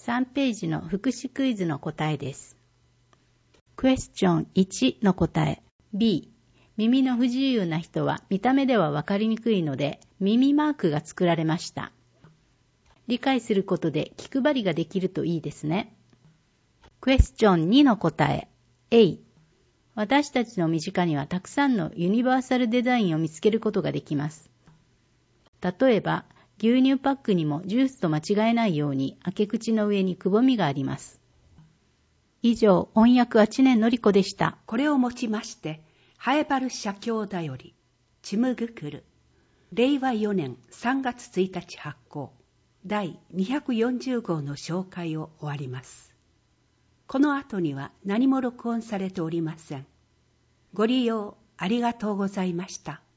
3ページの福祉クイズの答えです。クエスチョン1の答え B。耳の不自由な人は見た目ではわかりにくいので耳マークが作られました。理解することで気配りができるといいですね。クエスチョン2の答え A。私たちの身近にはたくさんのユニバーサルデザインを見つけることができます。例えば、牛乳パックにもジュースと間違えないように開け口の上にくぼみがあります。以上、音訳は知念のり子でした。 これをもちまして、ハエバル社協だより、ちむぐくる、令和4年3月1日発行、第240号の紹介を終わります。この後には何も録音されておりません。ご利用ありがとうございました。